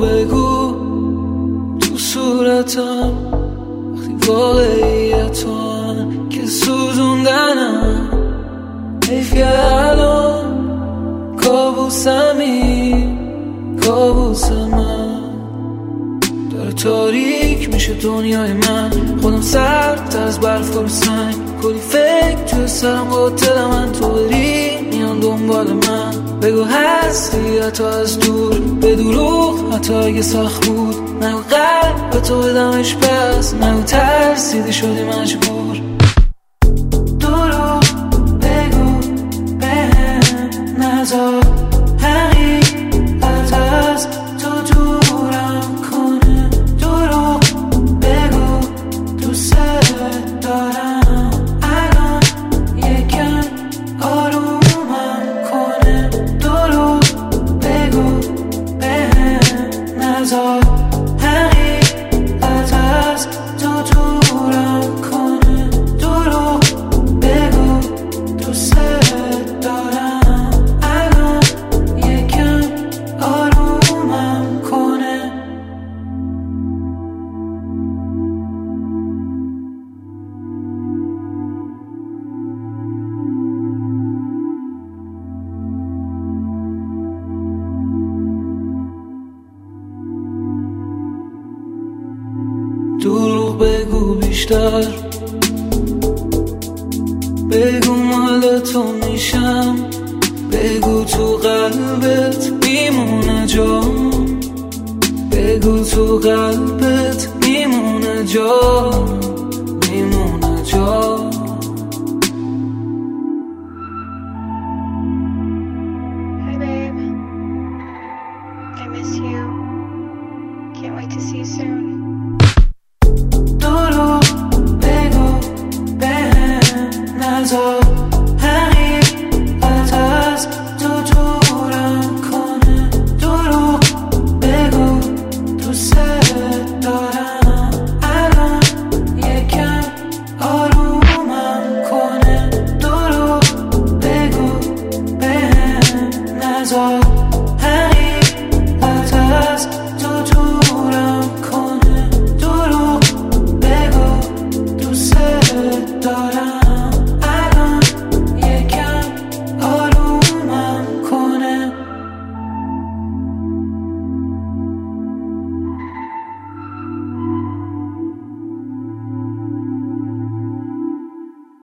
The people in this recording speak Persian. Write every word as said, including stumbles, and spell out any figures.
بگو تو صورتم وقتی واقعیتم که سوزوندنم حیفیه الان کابوسمی کابوسم داره تاریک میشه دنیای من خودم سرد از برف و سنگ کلی فکر توی سرم قاتل من تو بری میان دنبال من بگو هستی حتی از دور به دروغ حتی اگه سخت بود نگو قلب به تو بدمش پس نگو ترسیدی شدی مجبور دروغ بگو بهم نذار حقیقت از تو دورم کنه دروغ بگو دوست دارم الان یکم آرومم کنه دروغ بگو بهم نذار حقیقت از تو دورم کنه دروغ بگو دوست دارم الان یکم آرومم کنه دروغ بگو بیشتر بگو مال تو میشم بگو تو قلبت میمونه جا بگو تو قلبت میمونه جا میمونه جا Hi babe, I miss you. Can't wait to see you soon. دروغ بگو بهم نذار حقیقت از تو دورم کنه دروغ بگو دوست دارم الان یکم آرومم کنه دروغ بگو بهم نذار